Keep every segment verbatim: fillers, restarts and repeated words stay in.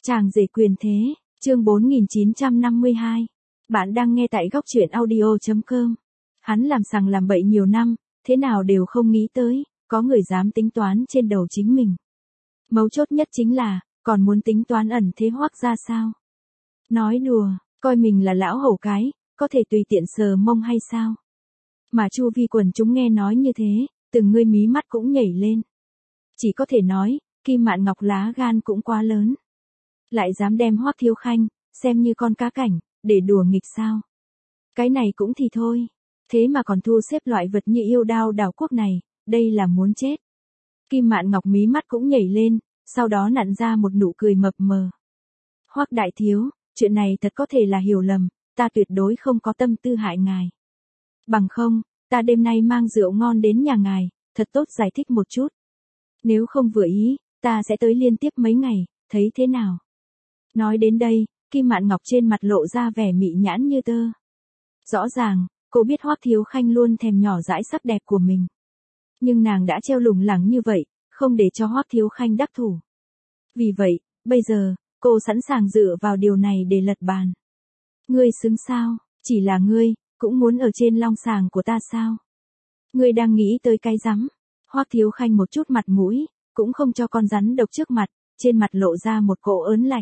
Chàng rể quyền thế, chương bốn nghìn chín trăm năm mươi hai. Bạn đang nghe tại góc truyện audio chấm com. Hắn làm sằng làm bậy nhiều năm, thế nào đều không nghĩ tới, có người dám tính toán trên đầu chính mình. Mấu chốt nhất chính là, còn muốn tính toán ẩn thế Hoắc ra sao? Nói đùa, coi mình là lão hổ cái, có thể tùy tiện sờ mông hay sao? Mà chu vi quần chúng nghe nói như thế, từng người mí mắt cũng nhảy lên. Chỉ có thể nói, Kim Mạn Ngọc lá gan cũng quá lớn. Lại dám đem Hoắc Thiếu Khanh xem như con cá cảnh, để đùa nghịch sao? Cái này cũng thì thôi, thế mà còn thu xếp loại vật như yêu đao đảo quốc này, đây là muốn chết. Kim Mạn Ngọc mí mắt cũng nhảy lên, sau đó nặn ra một nụ cười mập mờ. Hoắc đại thiếu, chuyện này thật có thể là hiểu lầm, ta tuyệt đối không có tâm tư hại ngài. Bằng không, ta đêm nay mang rượu ngon đến nhà ngài, thật tốt giải thích một chút. Nếu không vừa ý, ta sẽ tới liên tiếp mấy ngày, thấy thế nào? Nói đến đây, Kim Mạn Ngọc trên mặt lộ ra vẻ mị nhãn như tơ. Rõ ràng, cô biết Hoắc Thiếu Khanh luôn thèm nhỏ dãi sắc đẹp của mình. Nhưng nàng đã treo lủng lẳng như vậy, không để cho Hoắc Thiếu Khanh đắc thủ. Vì vậy, bây giờ, cô sẵn sàng dựa vào điều này để lật bàn. Ngươi xứng sao, chỉ là ngươi, cũng muốn ở trên long sàng của ta sao? Ngươi đang nghĩ tới cái rắm? Hoắc Thiếu Khanh một chút mặt mũi, cũng không cho con rắn độc trước mặt, trên mặt lộ ra một cỗ ớn lạnh.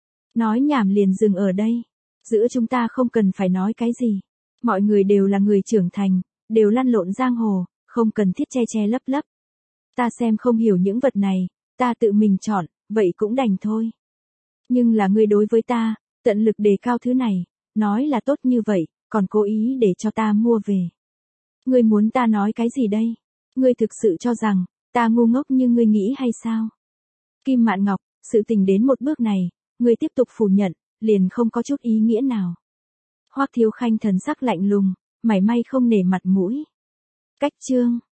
Nói nhảm liền dừng ở đây. Giữa chúng ta không cần phải nói cái gì. Mọi người đều là người trưởng thành, đều lăn lộn giang hồ, không cần thiết che che lấp lấp. Ta xem không hiểu những vật này, ta tự mình chọn, vậy cũng đành thôi. Nhưng là ngươi đối với ta, tận lực đề cao thứ này, nói là tốt như vậy, còn cố ý để cho ta mua về. Ngươi muốn ta nói cái gì đây? Ngươi thực sự cho rằng, ta ngu ngốc như ngươi nghĩ hay sao? Kim Mạn Ngọc, sự tình đến một bước này, ngươi tiếp tục phủ nhận, liền không có chút ý nghĩa nào. Hoắc Thiếu Khanh thần sắc lạnh lùng, mảy may không nể mặt mũi. Cách chương.